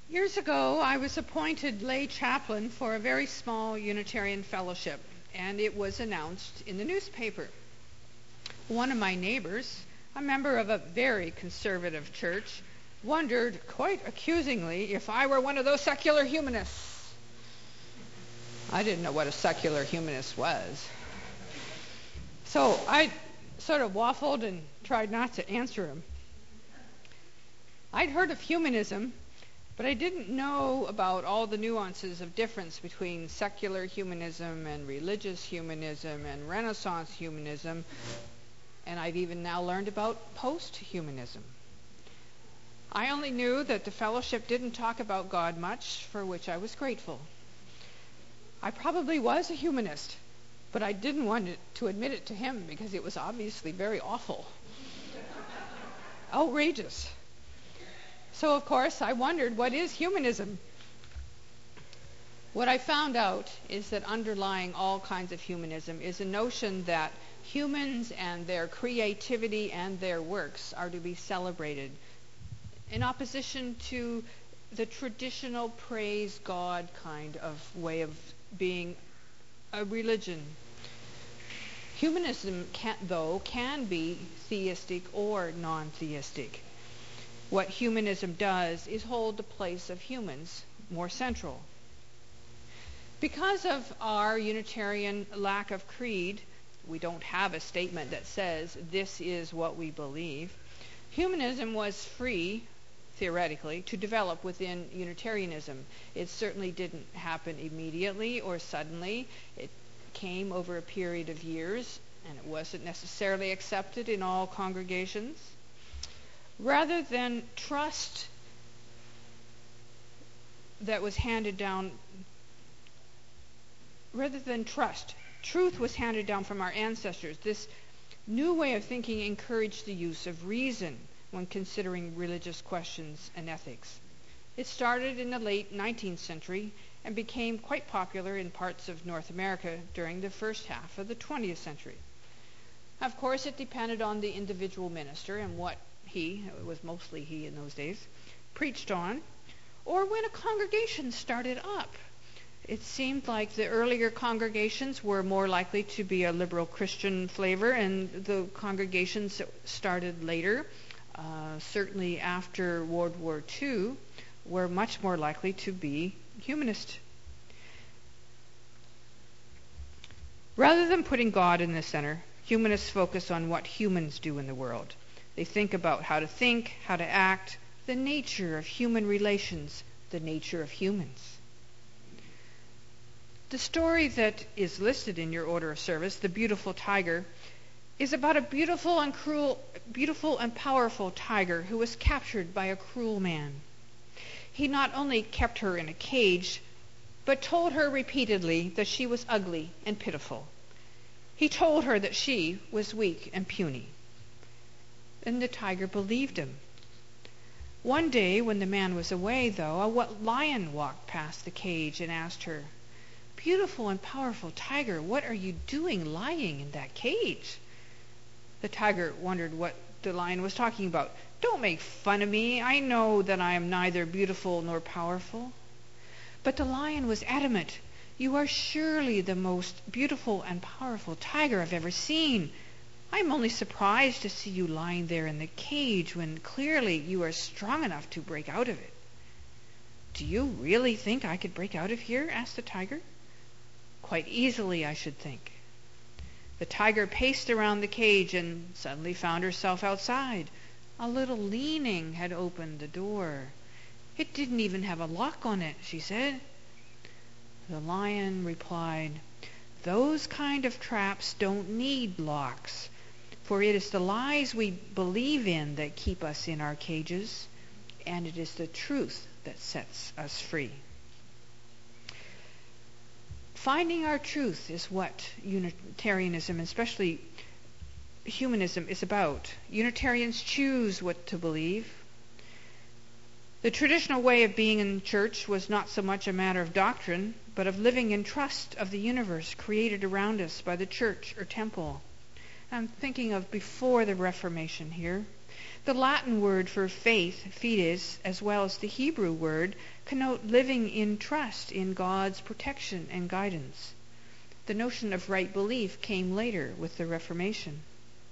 Years ago, I was appointed lay chaplain for a very small Unitarian fellowship, and it was announced in the newspaper. One of my neighbors, a member of a very conservative church, wondered quite accusingly if I were one of those secular humanists. I didn't know what a secular humanist was. So I sort of waffled and tried not to answer him. I'd heard of humanism, but I didn't know about all the nuances of difference between secular humanism and religious humanism and Renaissance humanism, and I've even now learned about post-humanism. I only knew that the fellowship didn't talk about God much, for which I was grateful. I probably was a humanist, but I didn't want to admit it to him because it was obviously very awful. Outrageous. So, of course, I wondered, what is humanism? What I found out is that underlying all kinds of humanism is a notion that humans and their creativity and their works are to be celebrated in opposition to the traditional praise God kind of way of being a religion. Humanism can be theistic or non-theistic. What humanism does is hold the place of humans more central. Because of our Unitarian lack of creed, we don't have a statement that says this is what we believe. Humanism was free, theoretically, to develop within Unitarianism. It certainly didn't happen immediately or suddenly. It came over a period of years, and it wasn't necessarily accepted in all congregations. Rather than trust that was handed down, truth was handed down from our ancestors. This new way of thinking encouraged the use of reason when considering religious questions and ethics. It started in the late 19th century and became quite popular in parts of North America during the first half of the 20th century. Of course, it depended on the individual minister and what it was mostly he in those days, preached on, or when a congregation started up. It seemed like the earlier congregations were more likely to be a liberal Christian flavor, and the congregations that started later, certainly after World War II, were much more likely to be humanist. Rather than putting God in the center, humanists focus on what humans do in the world. They think about how to act, the nature of human relations, the nature of humans. The story that is listed in your order of service, The Beautiful Tiger, is about a beautiful and powerful tiger who was captured by a cruel man. He not only kept her in a cage, but told her repeatedly that she was ugly and pitiful. He told her that she was weak and puny. And the tiger believed him. One day, when the man was away, though, a lion walked past the cage and asked her, "Beautiful and powerful tiger, what are you doing lying in that cage?" The tiger wondered what the lion was talking about. "Don't make fun of me. I know that I am neither beautiful nor powerful." But the lion was adamant. "You are surely the most beautiful and powerful tiger I've ever seen. I'm only surprised to see you lying there in the cage when clearly you are strong enough to break out of it." "Do you really think I could break out of here?" asked the tiger. "Quite easily, I should think." The tiger paced around the cage and suddenly found herself outside. A little leaning had opened the door. "It didn't even have a lock on it," she said. The lion replied, "Those kind of traps don't need locks. For it is the lies we believe in that keep us in our cages, and it is the truth that sets us free." Finding our truth is what Unitarianism, especially humanism, is about. Unitarians choose what to believe. The traditional way of being in church was not so much a matter of doctrine, but of living in trust of the universe created around us by the church or temple. I'm thinking of before the Reformation here. The Latin word for faith, fides, as well as the Hebrew word, connote living in trust in God's protection and guidance. The notion of right belief came later with the Reformation.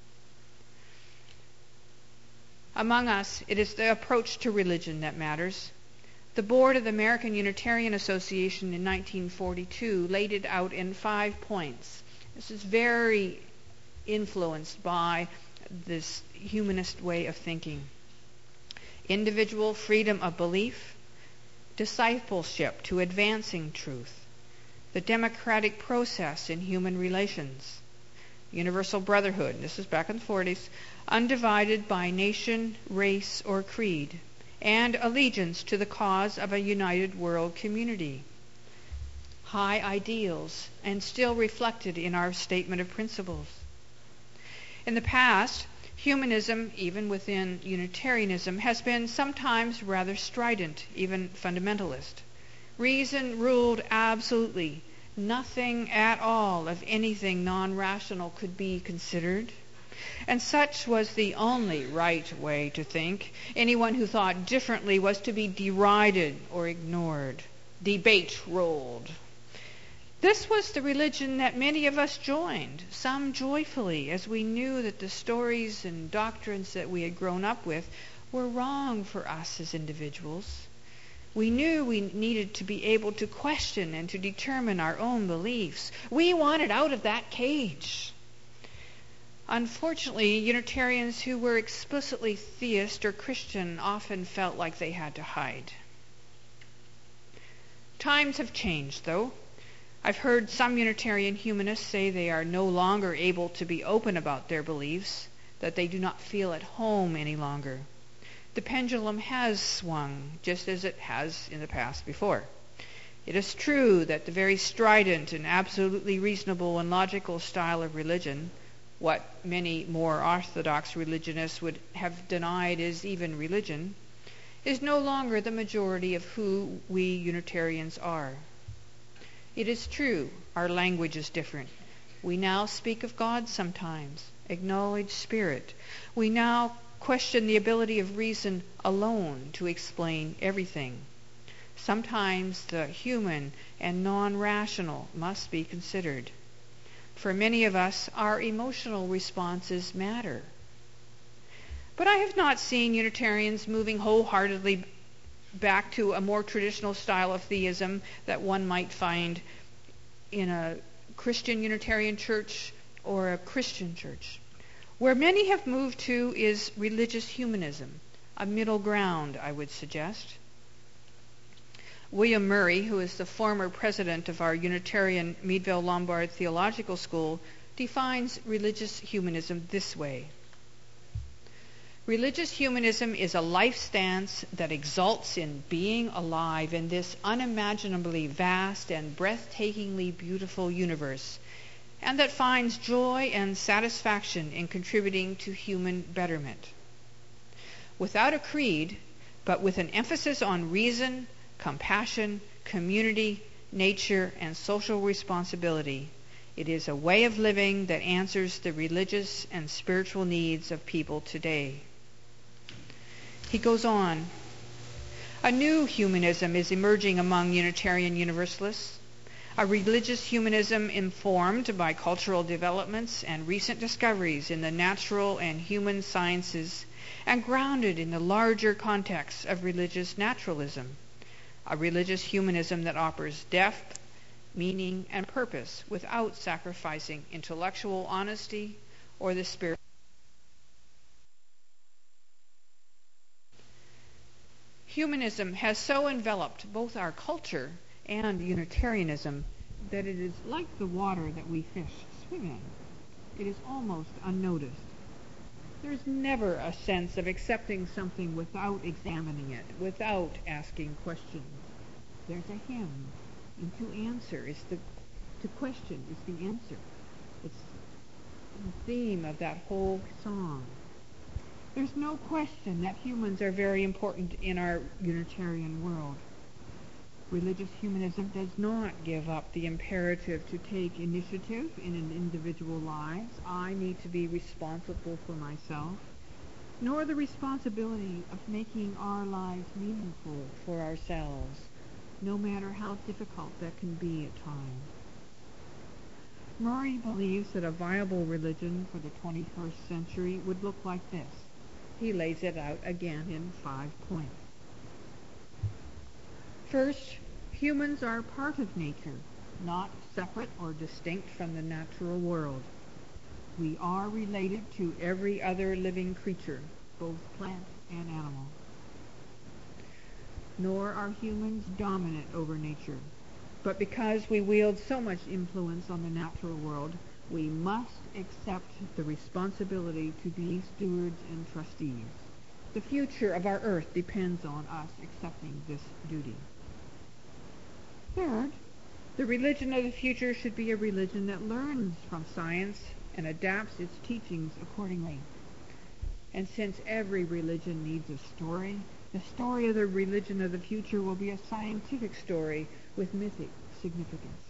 Among us, it is the approach to religion that matters. The board of the American Unitarian Association in 1942 laid it out in 5 points. This is very influenced by this humanist way of thinking. Individual freedom of belief, discipleship to advancing truth, the democratic process in human relations, universal brotherhood, this is back in the 40s, undivided by nation, race, or creed, and allegiance to the cause of a united world community. High ideals, and still reflected in our statement of principles. In the past, humanism, even within Unitarianism, has been sometimes rather strident, even fundamentalist. Reason ruled absolutely. Nothing at all of anything non-rational could be considered. And such was the only right way to think. Anyone who thought differently was to be derided or ignored. Debate ruled. This was the religion that many of us joined, some joyfully, as we knew that the stories and doctrines that we had grown up with were wrong for us as individuals. We knew we needed to be able to question and to determine our own beliefs. We wanted out of that cage. Unfortunately, Unitarians who were explicitly theist or Christian often felt like they had to hide. Times have changed, though. I've heard some Unitarian humanists say they are no longer able to be open about their beliefs, that they do not feel at home any longer. The pendulum has swung, just as it has in the past before. It is true that the very strident and absolutely reasonable and logical style of religion, what many more orthodox religionists would have denied is even religion, is no longer the majority of who we Unitarians are. It is true, our language is different. We now speak of God sometimes, acknowledge spirit. We now question the ability of reason alone to explain everything. Sometimes the human and non-rational must be considered. For many of us, our emotional responses matter. But I have not seen Unitarians moving wholeheartedly back to a more traditional style of theism that one might find in a Christian Unitarian church or a Christian church. Where many have moved to is religious humanism, a middle ground, I would suggest. William Murray, who is the former president of our Unitarian Meadville Lombard Theological School, defines religious humanism this way. Religious humanism is a life stance that exults in being alive in this unimaginably vast and breathtakingly beautiful universe, and that finds joy and satisfaction in contributing to human betterment. Without a creed, but with an emphasis on reason, compassion, community, nature, and social responsibility, it is a way of living that answers the religious and spiritual needs of people today. He goes on, a new humanism is emerging among Unitarian Universalists, a religious humanism informed by cultural developments and recent discoveries in the natural and human sciences and grounded in the larger context of religious naturalism. A religious humanism that offers depth, meaning, and purpose without sacrificing intellectual honesty or the spirit. Humanism has so enveloped both our culture and Unitarianism that it is like the water that we fish swim in. It is almost unnoticed. There's never a sense of accepting something without examining it, without asking questions. There's a hymn, and to answer is to question is the answer. It's the theme of that whole song. There's no question that humans are very important in our Unitarian world. Religious humanism does not give up the imperative to take initiative in an individual's lives. I need to be responsible for myself. nor the responsibility of making our lives meaningful for ourselves, no matter how difficult that can be at times. Murray believes that a viable religion for the 21st century would look like this. He lays it out again in 5 points. First, humans are part of nature, not separate or distinct from the natural world. We are related to every other living creature, both plant and animal. Nor are humans dominant over nature. But because we wield so much influence on the natural world, we must accept the responsibility to be stewards and trustees. The future of our earth depends on us accepting this duty. Third, the religion of the future should be a religion that learns from science and adapts its teachings accordingly. And since every religion needs a story, the story of the religion of the future will be a scientific story with mythic significance.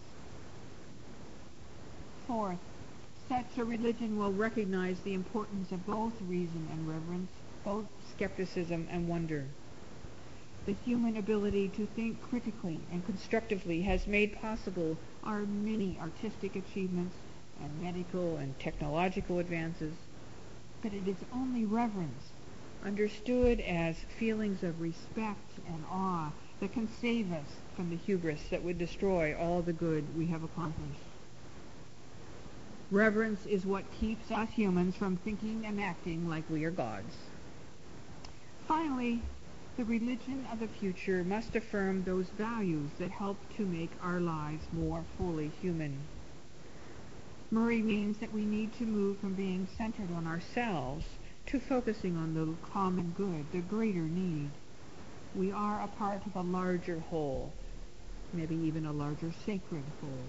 Fourth, such a religion will recognize the importance of both reason and reverence, both skepticism and wonder. The human ability to think critically and constructively has made possible our many artistic achievements and medical and technological advances, but it is only reverence, understood as feelings of respect and awe, that can save us from the hubris that would destroy all the good we have accomplished. Reverence is what keeps us humans from thinking and acting like we are gods. Finally, the religion of the future must affirm those values that help to make our lives more fully human. Murray means that we need to move from being centered on ourselves to focusing on the common good, the greater need. We are a part of a larger whole, maybe even a larger sacred whole.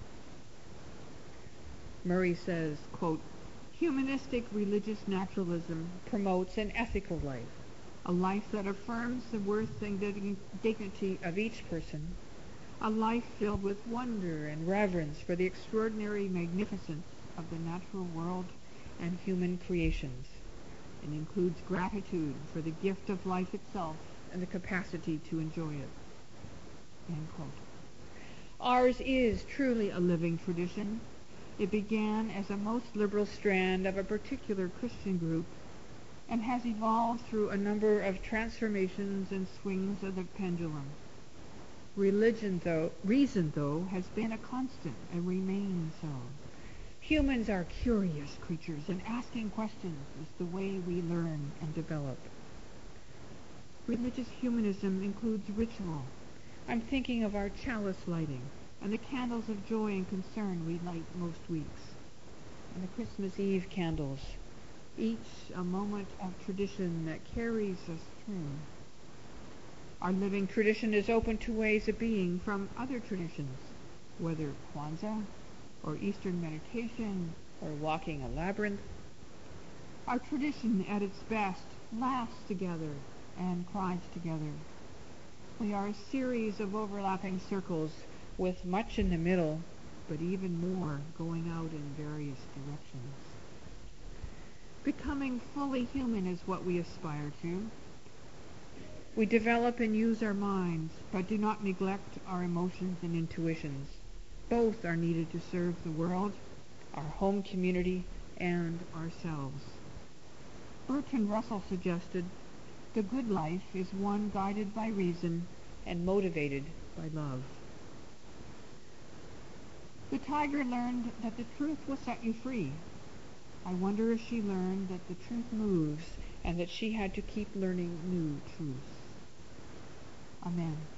Murray says, quote, "Humanistic religious naturalism promotes an ethical life, a life that affirms the worth and dignity of each person, a life filled with wonder and reverence for the extraordinary magnificence of the natural world and human creations, and includes gratitude for the gift of life itself and the capacity to enjoy it." End quote. Ours is truly a living tradition. It began as a most liberal strand of a particular Christian group and has evolved through a number of transformations and swings of the pendulum. Reason, though, has been a constant and remains so. Humans are curious creatures, and asking questions is the way we learn and develop. Religious humanism includes ritual. I'm thinking of our chalice lighting and the candles of joy and concern we light most weeks, and the Christmas Eve candles, each a moment of tradition that carries us through. Our living tradition is open to ways of being from other traditions, whether Kwanzaa, or Eastern meditation, or walking a labyrinth. Our tradition at its best laughs together and cries together. We are a series of overlapping circles with much in the middle, but even more going out in various directions. Becoming fully human is what we aspire to. We develop and use our minds, but do not neglect our emotions and intuitions. Both are needed to serve the world, our home community, and ourselves. Bertrand Russell suggested, "The good life is one guided by reason and motivated by love." The tiger learned that the truth will set you free. I wonder if she learned that the truth moves and that she had to keep learning new truths. Amen.